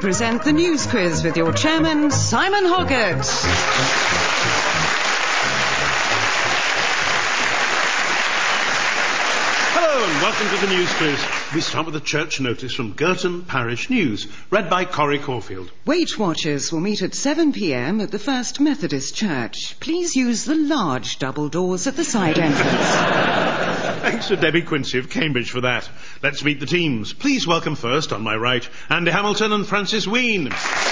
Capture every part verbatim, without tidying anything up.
present the News Quiz with your chairman, Simon Hoggart. Hello and welcome to the News Quiz. We start with a church notice from Girton Parish News, read by Corrie Caulfield. Weight Watchers will meet at seven p.m. at the First Methodist Church. Please use the large double doors at the side entrance. Thanks to Debbie Quincy of Cambridge for that. Let's meet the teams. Please welcome first, on my right, Andy Hamilton and Francis Ween.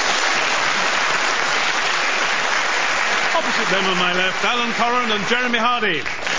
Opposite them on my left, Alan Corran and Jeremy Hardy.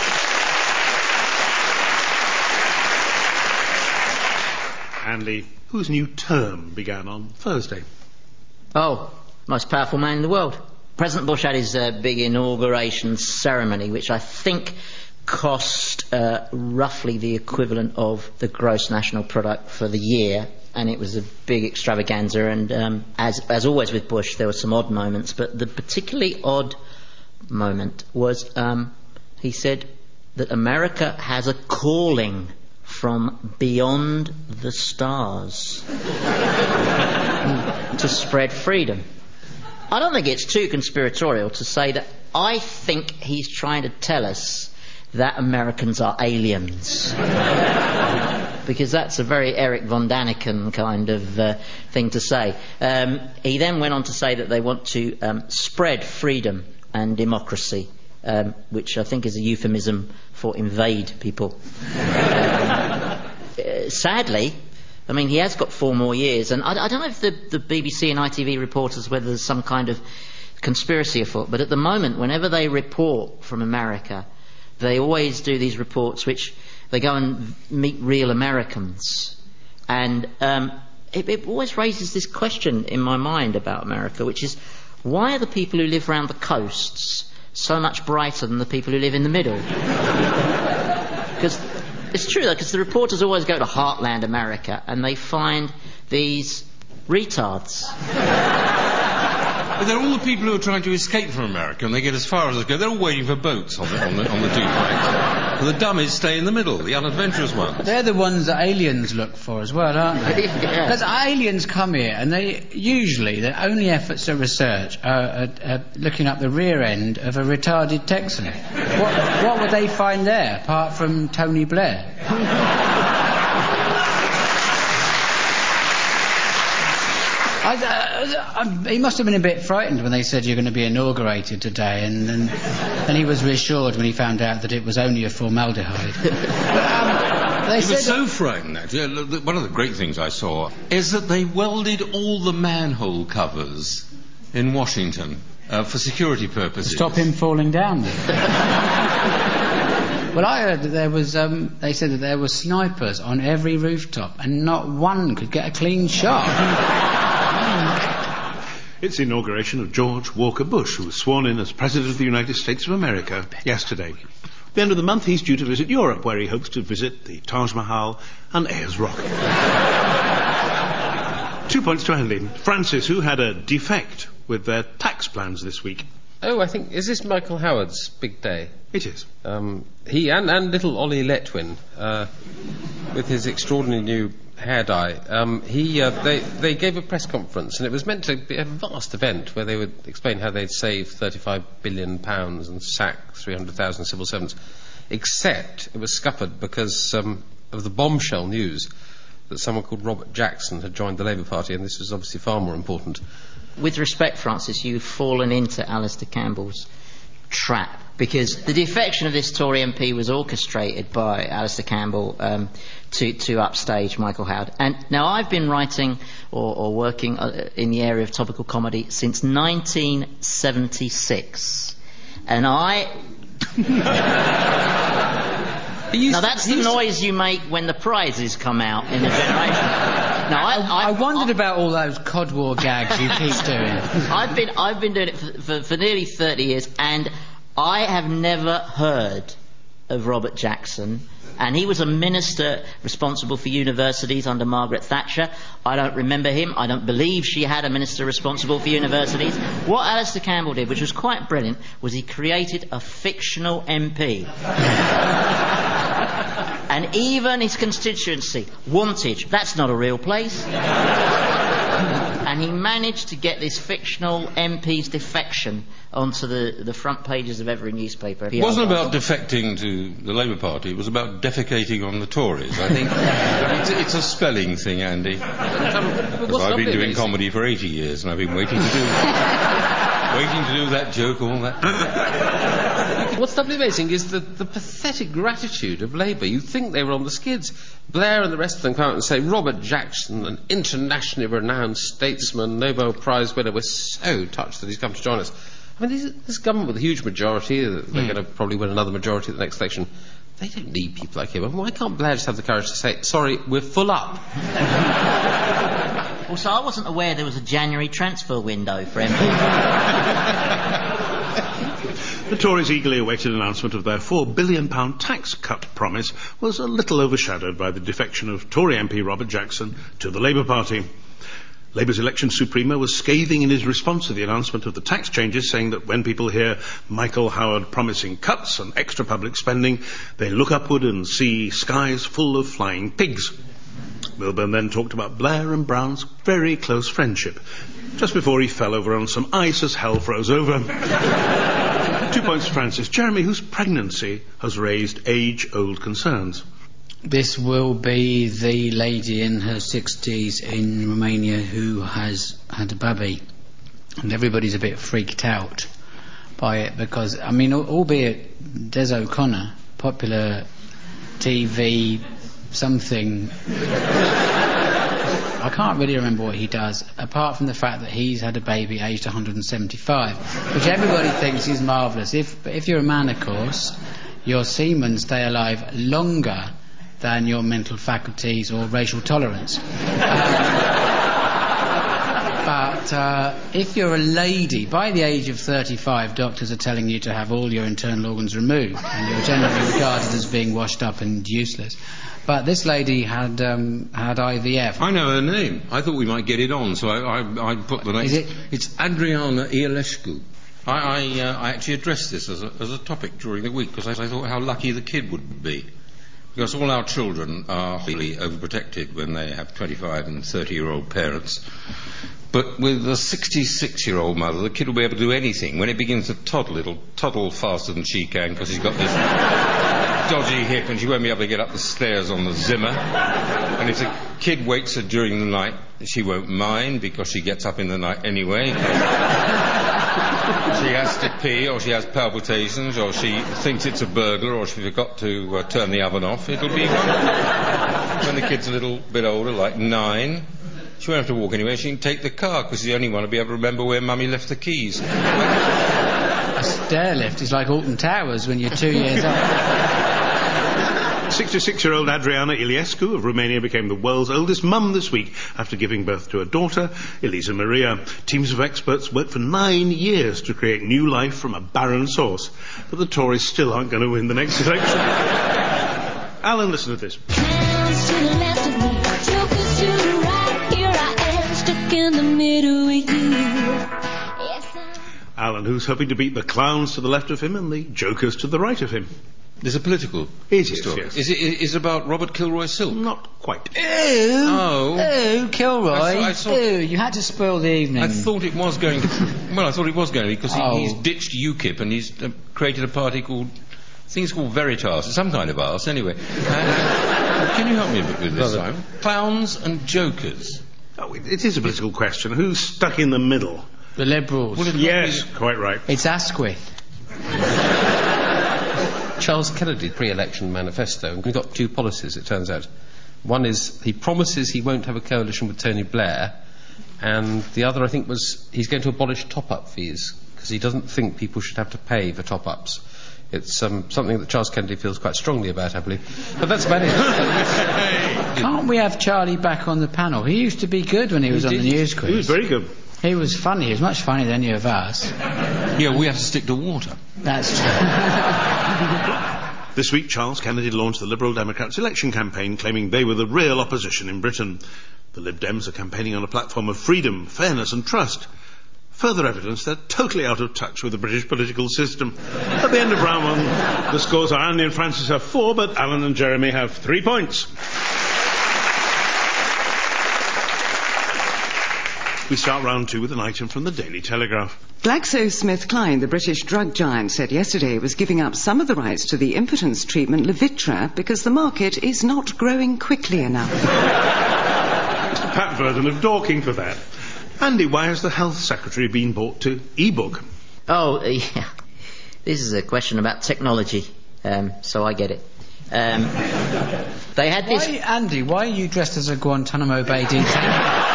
Andy, whose new term began on Thursday? Oh, most powerful man in the world. President Bush had his uh, big inauguration ceremony, which I think cost uh, roughly the equivalent of the gross national product for the year, and it was a big extravaganza. And um, as, as always with Bush, there were some odd moments, but the particularly odd moment was um, he said that America has a calling from beyond the stars to spread freedom. I don't think it's too conspiratorial to say that I think he's trying to tell us that Americans are aliens. Because that's a very Eric von Daniken kind of uh, thing to say. Um, he then went on to say that they want to um, spread freedom and democracy, um, which I think is a euphemism for invade people. Uh, sadly, I mean, he has got four more years, and I, I don't know if the, the B B C and I T V reporters, whether there's some kind of conspiracy afoot, but at the moment, whenever they report from America, they always do these reports which they go and meet real Americans. And um, it, it always raises this question in my mind about America, which is, why are the people who live around the coasts so much brighter than the people who live in the middle? Because it's true, though, because the reporters always go to Heartland America and they find these retards. But they're all the people who are trying to escape from America, and they get as far as they go. They're all waiting for boats on the, on the, on the duplex. And the dummies stay in the middle, the unadventurous ones. They're the ones that aliens look for as well, aren't they? Because Yeah. aliens come here, and they usually their only efforts at research are, are, are looking up the rear end of a retarded Texan. What, what would they find there, apart from Tony Blair? I, uh, I, he must have been a bit frightened when they said you're going to be inaugurated today, and and, and he was reassured when he found out that it was only a formaldehyde. But, um, they He said was so frightened, actually. Look, look, one of the great things I saw is that they welded all the manhole covers in Washington uh, for security purposes. stop him falling down. Well, I heard that there was. Um, they said that there were snipers on every rooftop, and not one could get a clean shot. It's the inauguration of George Walker Bush, who was sworn in as President of the United States of America yesterday. At the end of the month, he's due to visit Europe, where he hopes to visit the Taj Mahal and Ayers Rock. Two points to Andy. Francis, who had a defect with their tax plans this week. Oh, I think, is this Michael Howard's big day? It is. Um, he and, and little Ollie Letwin, uh, with his extraordinary new hair dye, um, he, uh, they, they gave a press conference, and it was meant to be a vast event where they would explain how they'd save thirty-five billion pounds and sack three hundred thousand civil servants, except it was scuppered because um, of the bombshell news that someone called Robert Jackson had joined the Labour Party, and this was obviously far more important. With respect, Francis, you've fallen into Alistair Campbell's trap, because the defection of this Tory M P was orchestrated by Alistair Campbell um, to, to upstage Michael Howard. And now I've been writing or, or working uh, in the area of topical comedy since nineteen seventy-six. And I... Now that's the noise you make when the prizes come out in the generation. Now, I, I, I wondered I, about all those Cod War gags you keep doing. I've been I've been doing it for, for, for nearly thirty years, and I have never heard of Robert Jackson. And he was a minister responsible for universities under Margaret Thatcher. I don't remember him. I don't believe she had a minister responsible for universities. What Alistair Campbell did, which was quite brilliant, was he created a fictional M P. And even his constituency, Wantage, that's not a real place. and he managed to get this fictional M P's defection onto the, the front pages of every newspaper. It wasn't about defecting to the Labour Party, it was about defecating on the Tories, I think. it's, it's a spelling thing, Andy. Because I've been doing comedy for eighty years and I've been waiting to do waiting to do that joke all that. What's doubly amazing is the, the pathetic gratitude of Labour. You'd think they were on the skids. Blair and the rest of them come out and say, Robert Jackson, an internationally renowned statesman, Nobel Prize winner, we're so touched that he's come to join us. I mean, these, this government with a huge majority, they're mm. going to probably win another majority at the next election, they don't need people like him. Why can't Blair just have the courage to say, sorry, we're full up? Also, I wasn't aware there was a January transfer window for M Ps. The Tories' eagerly awaited announcement of their four billion pound tax cut promise was a little overshadowed by the defection of Tory M P Robert Jackson to the Labour Party. Labour's election supremo was scathing in his response to the announcement of the tax changes, saying that when people hear Michael Howard promising cuts and extra public spending, they look upward and see skies full of flying pigs. Milburn then talked about Blair and Brown's very close friendship, just before he fell over on some ice as hell froze over. Two points for Francis Jeremy, whose pregnancy has raised age-old concerns. This will be the lady in her sixties in Romania who has had a baby, and everybody's a bit freaked out by it because, I mean, albeit Des O'Connor, popular T V something, I can't really remember what he does, apart from the fact that he's had a baby aged one hundred seventy-five, which everybody thinks is marvellous. If, if you're a man, of course, your semen stay alive longer than your mental faculties or racial tolerance. Um, but uh, if you're a lady, by the age of thirty-five, doctors are telling you to have all your internal organs removed, and you're generally regarded as being washed up and useless. But this lady had um, had I V F. I know her name. I thought we might get it on, so I, I, I put the name. Is it? It's Adriana Ionescu. I, I, uh, I actually addressed this as a, as a topic during the week because I, I thought how lucky the kid would be. Because all our children are really overprotected when they have twenty-five and thirty-year-old parents. But with a sixty-six-year-old mother, the kid will be able to do anything. When it begins to toddle, it'll toddle faster than she can because he's got this dodgy hip and she won't be able to get up the stairs on the Zimmer. And if the kid wakes her during the night, she won't mind because she gets up in the night anyway. She has to pee, or she has palpitations, or she thinks it's a burglar, or she forgot to uh, turn the oven off. It'll be wonderful. When the kid's a little bit older, like nine, she won't have to walk anywhere. She can take the car, because she's the only one to be able to remember where Mummy left the keys. A stair lift is like Alton Towers when you're two years old. sixty-six-year-old Adriana Iliescu of Romania became the world's oldest mum this week after giving birth to a daughter, Elisa Maria. Teams of experts worked for nine years to create new life from a barren source, but the Tories still aren't going to win the next election. Alan, listen to this. Hands to the left of me, jokers to the right. Here I am, stuck in the middle with you. Yes, Alan, who's hoping to beat the clowns to the left of him and the jokers to the right of him. There's a political It is, story. yes. Is it, is it about Robert Kilroy Silk? Not quite. Oh, Oh. oh, Kilroy. I thought- I thought- oh, you had to spoil the evening. I thought it was going to... Well, I thought it was going to because he, Oh. he's ditched UKIP and he's uh, created a party called... I think it's called Veritas. It's some kind of arse, anyway. Uh, can you help me a bit with this Brother. time? Clowns and jokers. Oh, it, it is a political question. Who's stuck in the middle? The Liberals. Well, it- Yes, quite right. It's Asquith. Charles Kennedy pre-election manifesto, and we've got two policies, it turns out. One is he promises he won't have a coalition with Tony Blair, and the other, I think, was he's going to abolish top-up fees because he doesn't think people should have to pay for top-ups. It's um, something that Charles Kennedy feels quite strongly about, I believe. But that's about it. Can't we have Charlie back on the panel? He used to be good when he was on the news quiz. He was very good. He was funny. He was much funnier than any of us. Yeah, we have to stick to water. That's true. This week, Charles Kennedy launched the Liberal Democrats election campaign, claiming they were the real opposition in Britain. The Lib Dems are campaigning on a platform of freedom, fairness and trust. Further evidence they're totally out of touch with the British political system. At the end of round one, the scores are Andy and Francis have four, but Alan and Jeremy have three points. We start round two with an item from the Daily Telegraph. GlaxoSmithKline, the British drug giant, said yesterday it was giving up some of the rights to the impotence treatment Levitra because the market is not growing quickly enough. Mister Pat Verden of Dorking for that. Andy, why has the Health Secretary been brought to e-book? Oh, uh, yeah. This is a question about technology, um, so I get it. Um, they had this... Why, Andy, why are you dressed as a Guantanamo Bay detainee?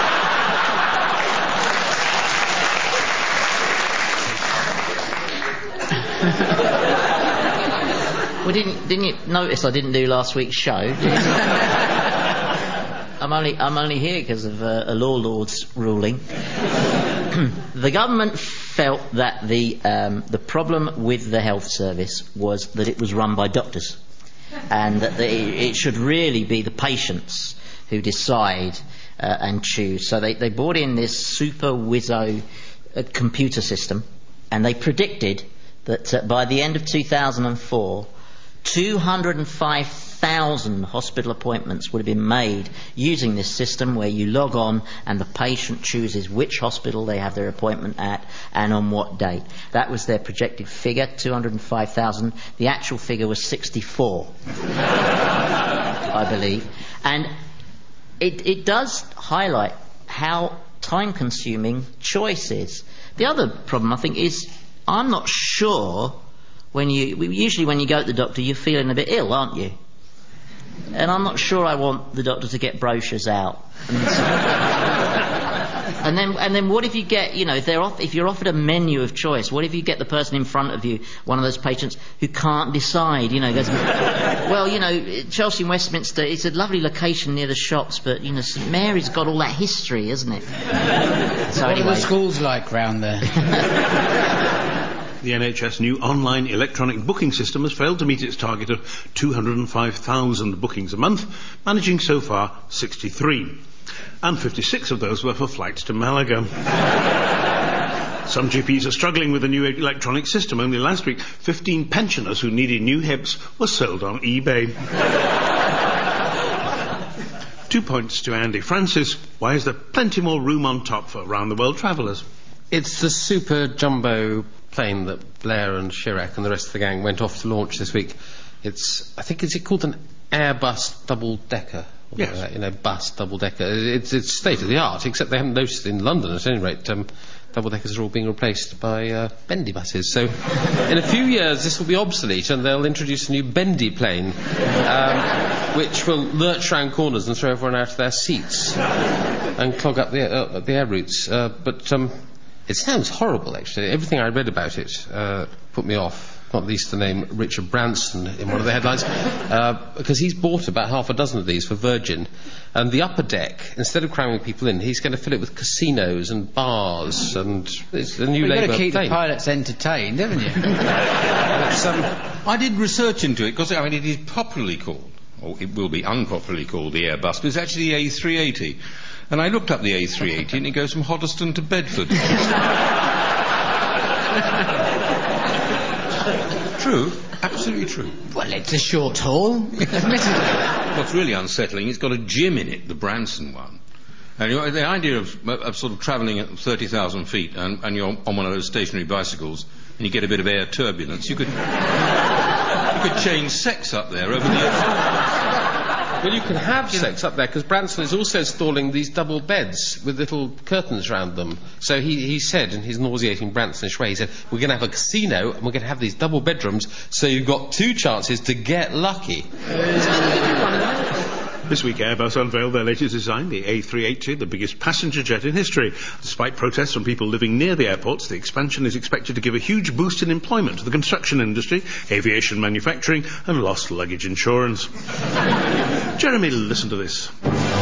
Well, didn't didn't you notice I didn't do last week's show? I'm only I'm only here because of uh, a law lord's ruling. The government felt that the um, the problem with the health service was that it was run by doctors, and that the, it should really be the patients who decide uh, and choose. So they they brought in this super wizzo uh, computer system, and they predicted that uh, by the end of two thousand four, two hundred five thousand hospital appointments would have been made using this system, where you log on and the patient chooses which hospital they have their appointment at and on what date. That was their projected figure, two hundred five thousand. The actual figure was sixty-four, I believe. And it, it does highlight how time-consuming choice is. The other problem, I think, is I'm not sure when you... Usually when you go to the doctor, you're feeling a bit ill, aren't you? And I'm not sure I want the doctor to get brochures out. And, so, and then, and then, what if you get, you know, if they're off, if you're offered a menu of choice, what if you get the person in front of you, one of those patients who can't decide? You know, goes, well, you know, Chelsea and Westminster, it's a lovely location near the shops, but you know, St Mary's got all that history, isn't it? So what anyway. are the schools like round there? The N H S new online electronic booking system has failed to meet its target of two hundred five thousand bookings a month, managing so far sixty-three. And fifty-six of those were for flights to Malaga. Some G Ps are struggling with the new electronic system. Only last week, fifteen pensioners who needed new hips were sold on eBay. Two points to Andy Francis. Why is there plenty more room on top for round-the-world travellers? It's the super jumbo plane that Blair and Chirac and the rest of the gang went off to launch this week. It's, I think, is it called an Airbus double-decker? Yes. Uh, you know, bus double-decker. It's, it's state-of-the-art, except they haven't noticed in London, at any rate. Um, double-deckers are all being replaced by uh, bendy buses. So in a few years this will be obsolete, and they'll introduce a new bendy plane, um, which will lurch round corners and throw everyone out of their seats and clog up the, uh, the air routes. Uh, but... Um, It sounds horrible, actually. Everything I read about it uh, put me off, not least the name Richard Branson in one of the headlines, uh, because he's bought about half a dozen of these for Virgin, and the upper deck, instead of cramming people in, he's going to fill it with casinos and bars, and it's a new well, Labour you've got to keep plane. the pilots entertained, haven't you? It's, um, I did research into it, because I mean, it is popularly called, or it will be unpopularly called, the Airbus, but it's actually the A three eighty. And I looked up the A three eighty and it goes from Hoddesdon to Bedford. True, absolutely true. Well, it's a short haul, admittedly. What's really unsettling, it's got a gym in it, the Branson one. And you know, the idea of, of sort of travelling at thirty thousand feet and, and you're on one of those stationary bicycles and you get a bit of air turbulence, you could, you could change sex up there over the... Well, you can have sex up there, because Branson is also installing these double beds with little curtains round them. So he, he said, in his nauseating Bransonish way, he said, we're going to have a casino and we're going to have these double bedrooms, so you've got two chances to get lucky. This week Airbus unveiled their latest design, the A three eighty, the biggest passenger jet in history. Despite protests from people living near the airports, the expansion is expected to give a huge boost in employment to the construction industry, aviation manufacturing and lost luggage insurance. Jeremy, listen to this.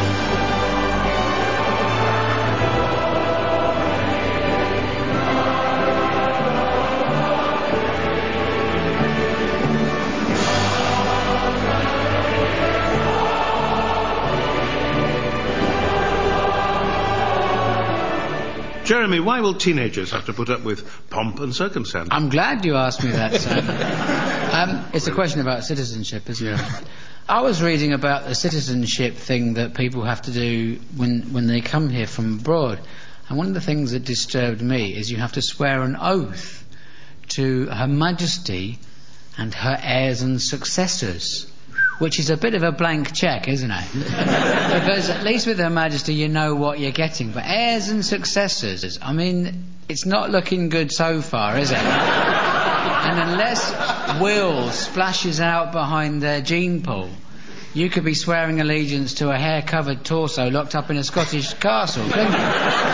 Jeremy, why will teenagers have to put up with pomp and circumstance? I'm glad you asked me that, Sam. um, it's a question about citizenship, isn't it? I was reading about the citizenship thing that people have to do when, when they come here from abroad. And one of the things that disturbed me is you have to swear an oath to Her Majesty and her heirs and successors, which is a bit of a blank cheque, isn't it? Because at least with Her Majesty you know what you're getting, but heirs and successors, I mean, it's not looking good so far, is it? And unless Will splashes out behind their gene pool, you could be swearing allegiance to a hair-covered torso locked up in a Scottish castle, couldn't you?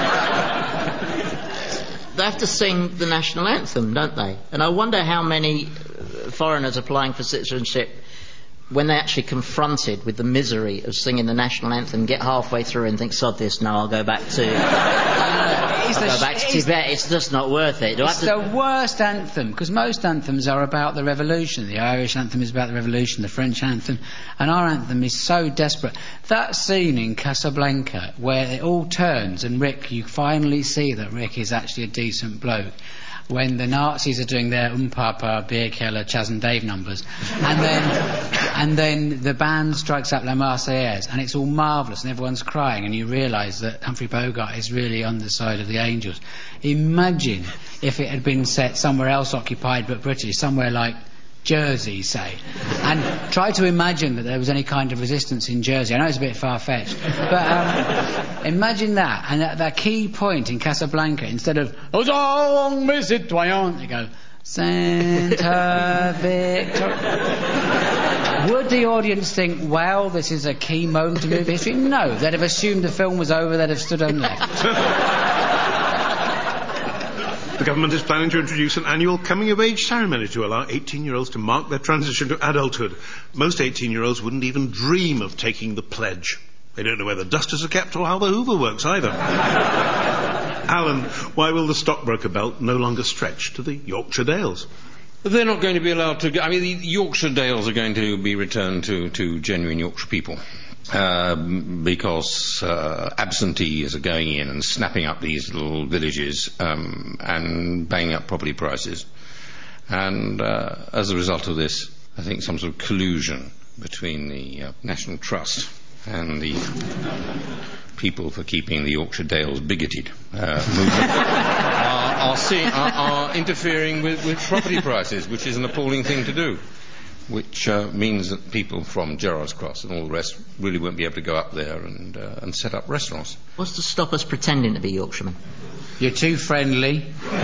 They have to sing the national anthem, don't they? And I wonder how many foreigners applying for citizenship, when they're actually confronted with the misery of singing the national anthem, get halfway through and think, sod this, no, I'll go back to uh, I'll go back to Tibet, it's just not worth it. Do I have It's to... the worst anthem, because most anthems are about the revolution. The Irish anthem is about the revolution, the French anthem, and our anthem is so desperate. That scene in Casablanca, where it all turns and Rick, you finally see that Rick is actually a decent bloke, when the Nazis are doing their Um Papa, Beer Keller, Chas and Dave numbers, and then and then the band strikes up La Marseillaise, and it's all marvellous, and everyone's crying, and you realise that Humphrey Bogart is really on the side of the angels. Imagine if it had been set somewhere else occupied but British, somewhere like Jersey, say, and try to imagine that there was any kind of resistance in Jersey. I know it's a bit far-fetched, but um, imagine that, and at that key point in Casablanca, insteed of "Aux mes citoyens," they go "Santa Victor." Would the audience think, wow, this is a key moment in movie history? No, they'd have assumed the film was over, they'd have stood and left. The government is planning to introduce an annual coming-of-age ceremony to allow eighteen-year-olds to mark their transition to adulthood. Most eighteen-year-olds wouldn't even dream of taking the pledge. They don't know where the dusters are kept or how the Hoover works either. Alan, why will the stockbroker belt no longer stretch to the Yorkshire Dales? They're not going to be allowed to... I mean, the Yorkshire Dales are going to be returned to, to genuine Yorkshire people. Uh, because uh, absentees are going in and snapping up these little villages um, and banging up property prices. And uh, as a result of this, I think some sort of collusion between the uh, National Trust and the people for keeping the Yorkshire Dales bigoted uh, movement are, are, seeing, are, are interfering with, with property prices, which is an appalling thing to do. Which uh, means that people from Gerrards Cross and all the rest really won't be able to go up there and, uh, and set up restaurants. What's to stop us pretending to be Yorkshiremen? You're too friendly.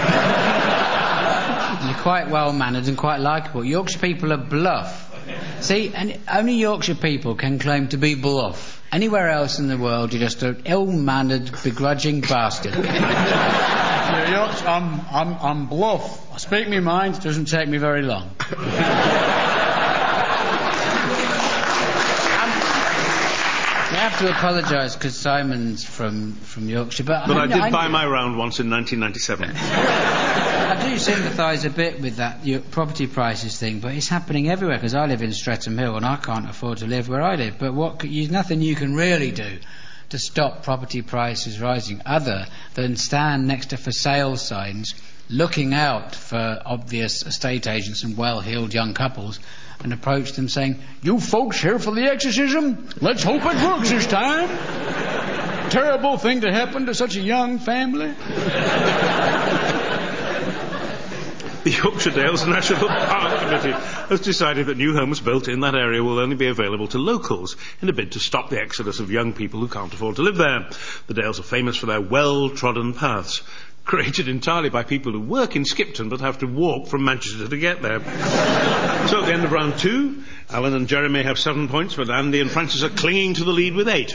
You're quite well-mannered and quite likeable. Yorkshire people are bluff. See, and only Yorkshire people can claim to be bluff. Anywhere else in the world, you're just an ill-mannered, begrudging bastard. Yeah, Yorkshire, I'm, I'm, I'm bluff. I speak my mind. It doesn't take me very long. I have to apologise because Simon's from, from Yorkshire, but, but I, I did I, buy my round once in nineteen ninety-seven. I do sympathise a bit with that your property prices thing, but it's happening everywhere because I live in Streatham Hill and I can't afford to live where I live. But what there's nothing you can really do to stop property prices rising other than stand next to for sale signs, looking out for obvious estate agents and well-heeled young couples, and approach them saying, "You folks here for the exorcism? Let's hope it works this time." Terrible thing to happen to such a young family. The Yorkshire Dales National Park Committee has decided that new homes built in that area will only be available to locals in a bid to stop the exodus of young people who can't afford to live there. The Dales are famous for their well-trodden paths, created entirely by people who work in Skipton but have to walk from Manchester to get there. So at the end of round two, Alan and Jeremy have seven points, but Andy and Francis are clinging to the lead with eight.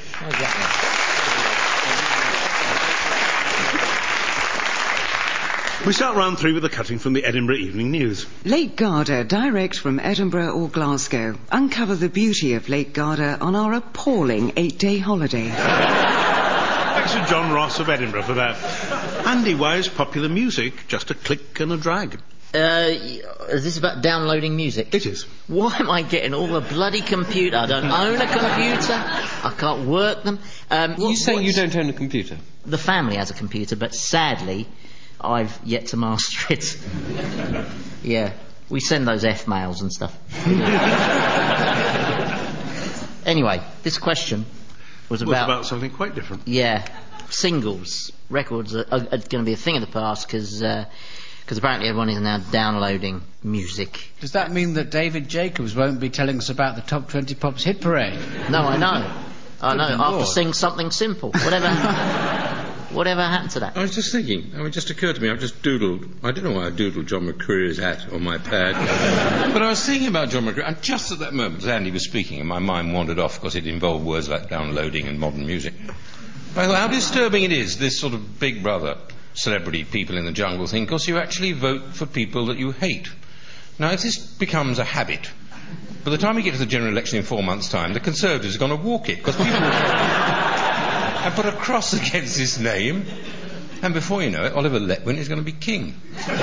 We start round three with a cutting from the Edinburgh Evening News. Lake Garda, direct from Edinburgh or Glasgow. Uncover the beauty of Lake Garda on our appalling eight-day holiday. Thanks to John Ross of Edinburgh for that. Andy, why is popular music just a click and a drag? Uh, is this about downloading music? It is. Why am I getting all a bloody computer? I don't own a computer. I can't work them. Um, you what, saying you what's- don't own a computer? The family has a computer, but sadly, I've yet to master it. Yeah, we send those F mails and stuff. Anyway, this question was It about... was about something quite different. Yeah. singles. Records are, are, are going to be a thing of the past because uh, apparently everyone is now downloading music. Does that mean that David Jacobs won't be telling us about the Top twenty Pops hit parade? No, I know. I know. Good After Lord. Sing Something Simple. Whatever whatever happened to that? I was just thinking, I mean, it just occurred to me, I've just doodled, I don't know why I doodled John McCreary's hat on my pad, but I was thinking about John McCreary, and just at that moment, as Andy was speaking, and my mind wandered off because it involved words like downloading and modern music. I thought, how disturbing it is, this sort of Big Brother celebrity people in the jungle thing, because you actually vote for people that you hate. Now, if this becomes a habit, by the time we get to the general election in four months' time, the Conservatives are going to walk it, because people have put a cross against his name, and before you know it, Oliver Letwin is going to be king.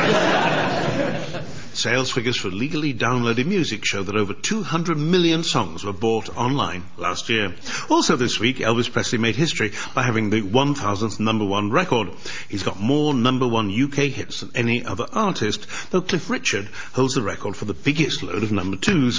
Sales figures for legally downloaded music show that over two hundred million songs were bought online last year. Also this week, Elvis Presley made history by having the one thousandth number one record. He's got more number one U K hits than any other artist, though Cliff Richard holds the record for the biggest load of number twos.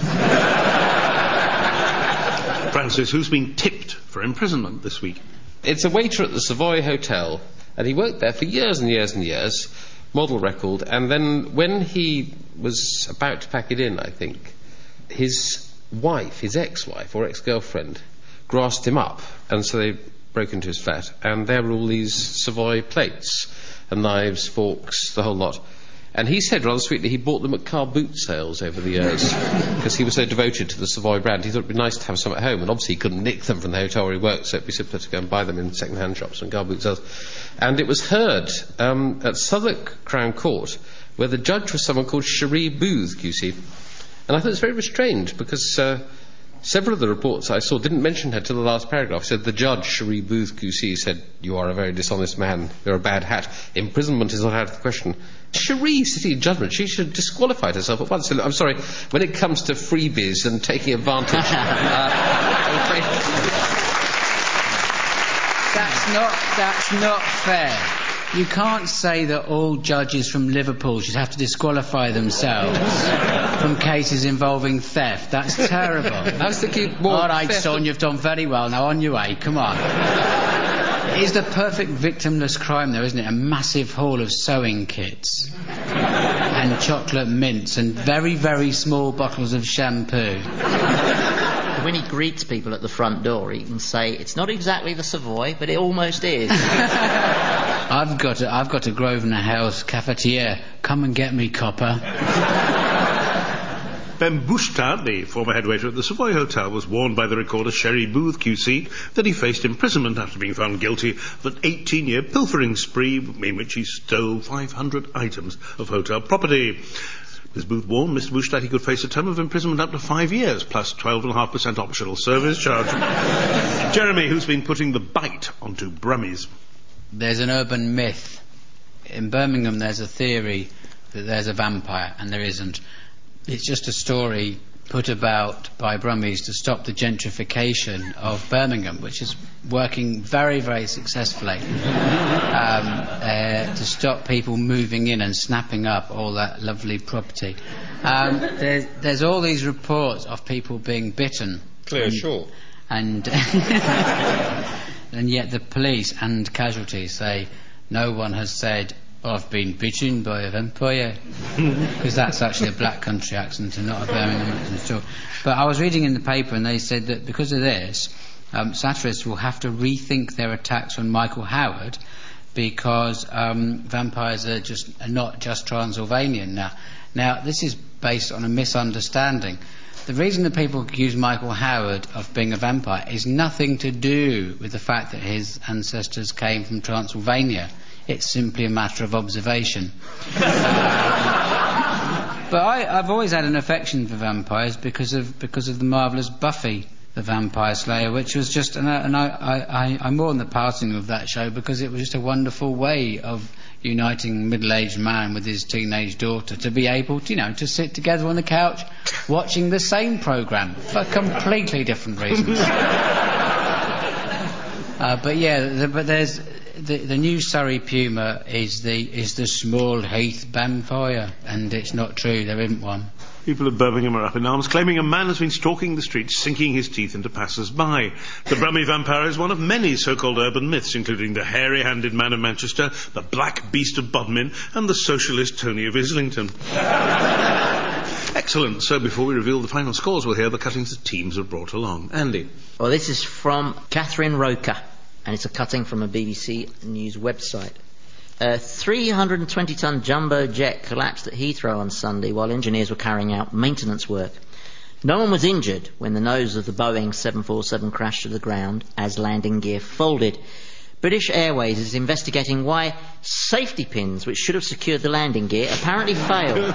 Francis, who's been tipped for imprisonment this week? It's a waiter at the Savoy Hotel, and he worked there for years and years and years, model record, and then when he was about to pack it in, I think, his wife, his ex-wife or ex-girlfriend, grassed him up, and so they broke into his flat, and there were all these Savoy plates and knives, forks, the whole lot. And he said rather sweetly he bought them at car boot sales over the years because he was so devoted to the Savoy brand. He thought it would be nice to have some at home, and obviously he couldn't nick them from the hotel where he worked, so it would be simpler to go and buy them in second-hand shops and car boot sales. And it was heard um, at Southwark Crown Court, where the judge was someone called Cherie Booth, Q C. And I thought it was very restrained because uh, several of the reports I saw didn't mention her till the last paragraph. It said the judge, Cherie Booth, Q C, said, "You are a very dishonest man. You're a bad hat. Imprisonment is not out of the question." Cherie, sitting in judgment, she should have disqualified herself at once. I'm sorry, when it comes to freebies and taking advantage, uh, I'm afraid... That's not, that's not fair. You can't say that all judges from Liverpool should have to disqualify themselves from cases involving theft. That's terrible. I was thinking more... All right, son, you've done very well. Now on your way, come on. It's the perfect victimless crime, though, isn't it? A massive haul of sewing kits and chocolate mints and very, very small bottles of shampoo. When he greets people at the front door, he can say, "It's not exactly the Savoy, but it almost is." I've got a, I've got a Grosvenor House cafetiere. Come and get me, copper. Ben Bushtat, the former head waiter at the Savoy Hotel, was warned by the recorder Cherie Booth, Q C, that he faced imprisonment after being found guilty of an eighteen-year pilfering spree in which he stole five hundred items of hotel property. Miz Booth warned Mister Bushtat he could face a term of imprisonment up to five years, plus twelve point five percent optional service charge. Jeremy, who's been putting the bite onto Brummies? There's an urban myth. In Birmingham, there's a theory that there's a vampire, and there isn't. It's just a story put about by Brummies to stop the gentrification of Birmingham, which is working very, very successfully, um, uh, to stop people moving in and snapping up all that lovely property. Um, there's, there's all these reports of people being bitten. Clear and, short. And, and yet the police and casualties say no one has said, "I've been bitten by a vampire," because that's actually a black country accent and not a Birmingham accent at all. But I was reading in the paper and they said that because of this, um, satirists will have to rethink their attacks on Michael Howard because um, vampires are just are not just Transylvanian now. Now, this is based on a misunderstanding. The reason that people accuse Michael Howard of being a vampire is nothing to do with the fact that his ancestors came from Transylvania. It's simply a matter of observation. uh, but I, I've always had an affection for vampires because of because of the marvellous Buffy the Vampire Slayer, which was just, and I, and I, I, I mourn the passing of that show because it was just a wonderful way of uniting a middle-aged man with his teenage daughter to be able to, you know, to sit together on the couch watching the same programme for completely different reasons. uh, but yeah, the, but there's the, the new Surrey Puma is the is the small heath vampire, and it's not true, there isn't one. People of Birmingham are up in arms, claiming a man has been stalking the streets, sinking his teeth into passers-by. The Brummie vampire is one of many so-called urban myths, including the hairy-handed man of Manchester, the black beast of Bodmin, and the socialist Tony of Islington. Excellent. So before we reveal the final scores, we'll hear the cuttings the teams have brought along. Andy. Well, this is from Catherine Roker, and it's a cutting from a B B C News website. A three hundred twenty tonne jumbo jet collapsed at Heathrow on Sunday while engineers were carrying out maintenance work. No one was injured when the nose of the Boeing seven forty-seven crashed to the ground as landing gear folded. British Airways is investigating why safety pins, which should have secured the landing gear, apparently failed.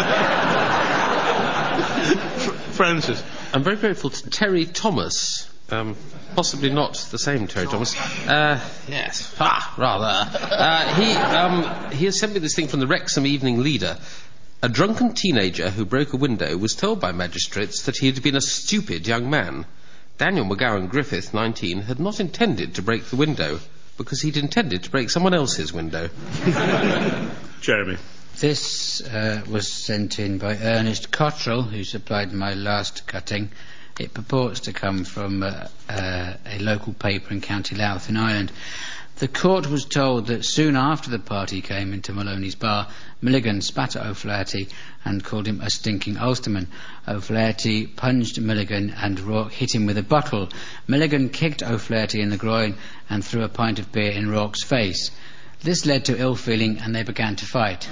Francis. I'm very grateful to Terry Thomas. Um, possibly not the same Terry Thomas. Uh, yes, ah, rather. Uh, he, um, he has sent me this thing from the Wrexham Evening Leader. A drunken teenager who broke a window was told by magistrates that he had been a stupid young man. Daniel McGowan Griffith, nineteen, had not intended to break the window because he'd intended to break someone else's window. Jeremy. This uh, was sent in by Ernest Cottrell, who supplied my last cutting. It purports to come from uh, uh, a local paper in County Louth in Ireland. The court was told that soon after the party came into Maloney's bar, Milligan spat at O'Flaherty and called him a stinking Ulsterman. O'Flaherty punched Milligan and Rourke hit him with a bottle. Milligan kicked O'Flaherty in the groin and threw a pint of beer in Rourke's face. This led to ill feeling and they began to fight.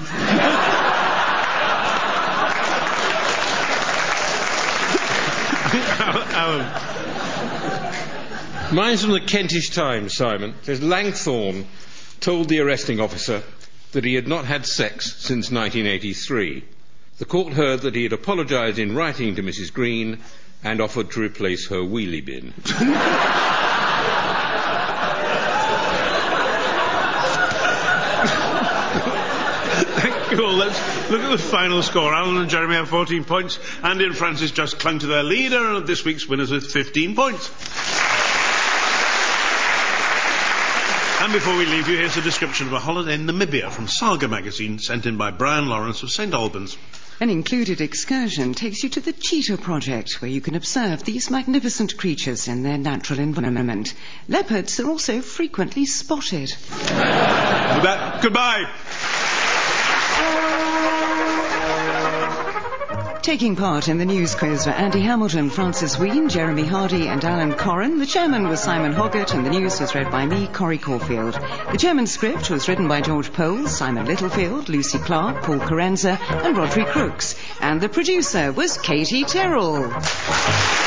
Alan. Mine's from the Kentish Times, Simon. It says Langthorne told the arresting officer that he had not had sex since nineteen eighty-three. The court heard that he had apologised in writing to Missus Green and offered to replace her wheelie bin. Cool, let's look at the final score. Alan and Jeremy have fourteen points. Andy and Francis just clung to their leader, and this week's winners with fifteen points. And before we leave you, here's a description of a holiday in Namibia from Saga magazine, sent in by Brian Lawrence of Saint Albans. An included excursion takes you to the Cheetah Project, where you can observe these magnificent creatures in their natural environment. Leopards are also frequently spotted. With that, goodbye. Taking part in the news quiz were Andy Hamilton, Francis Wheen, Jeremy Hardy and Alan Corrin. The chairman was Simon Hoggart and the news was read by me, Corrie Caulfield. The chairman's script was written by George Pole, Simon Littlefield, Lucy Clark, Paul Carenza and Rodri Crooks. And the producer was Katie Terrell.